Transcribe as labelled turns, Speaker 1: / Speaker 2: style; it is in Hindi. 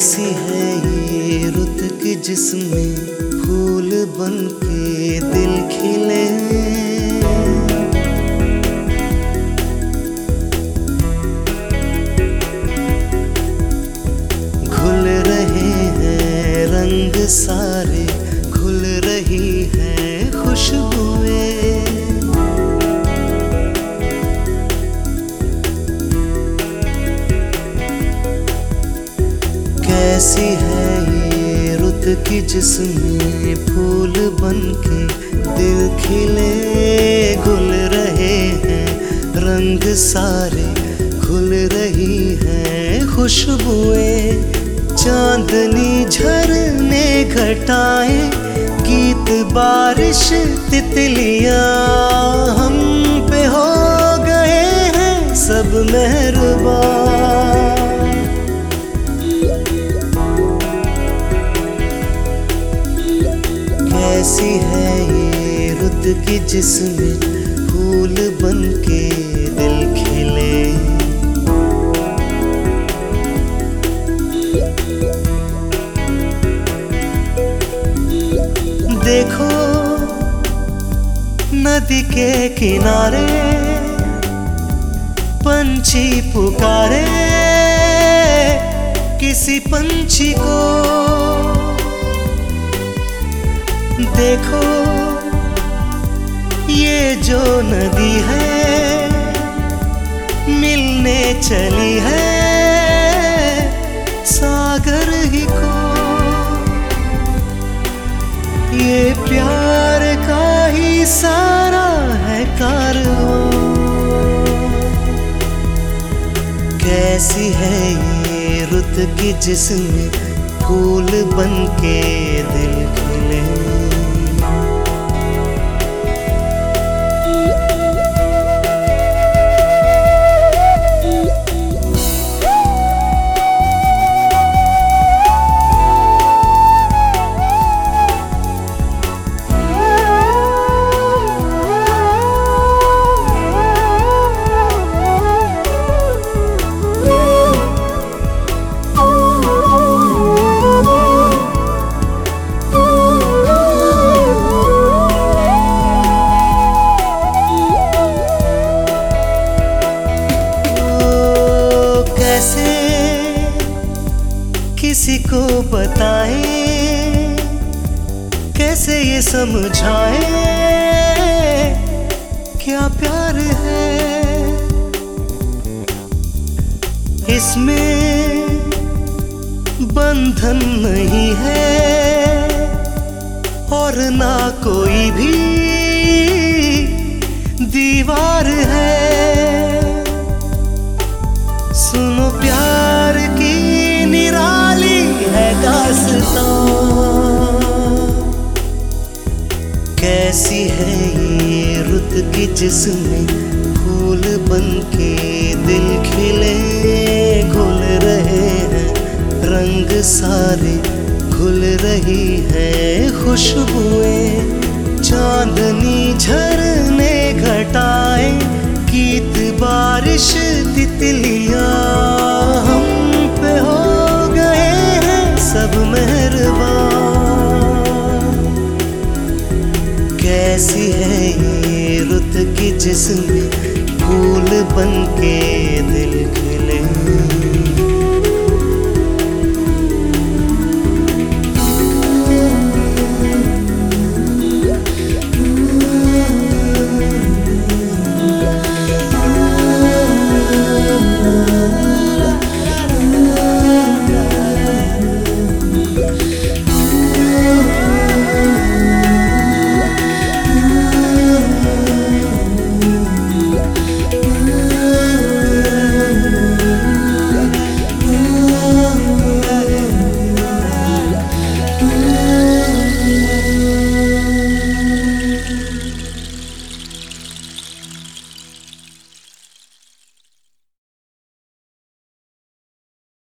Speaker 1: कैसी है ये रुत की जिसमें फूल बन के दिल खिले। घुल रहे हैं रंग सारे, घुल रही हैं खुशबुएं। कैसी है ये रुत की जिसमें फूल बन के दिल खिले। घुल रहे हैं रंग सारे, घुल रही हैं खुशबुएं। चांदनी झरने घटाएं, गीत बारिश तितलियां हम पे हो गए हैं सब मेहरबान। कैसी है ये रुत की जिसमें फूल बन के दिल खिले। देखो नदी के किनारे पंछी पुकारे किसी पंछी को। देखो ये जो नदी है मिलने चली है सागर ही को। ये प्यार का ही सारा है कारवां। कैसी है ये रुत की जिसमें फूल बन के दिल खिले। किसी को बताएं, कैसे ये समझाएं क्या प्यार है इसमें। बंधन नहीं है और ना कोई भी दीवार है। सुनो प्यार की निराली है दास्तां। कैसी है ये रुत की जिसमें फूल बन के दिल खिले। घुल रहे हैं रंग सारे, घुल रही हैं खुशबुएं। चांदनी झरने घटाएं, गीत बारिश तितलियां हम पे हो गए हैं सब मेहरबान। कैसी है ये रुत की जिसमें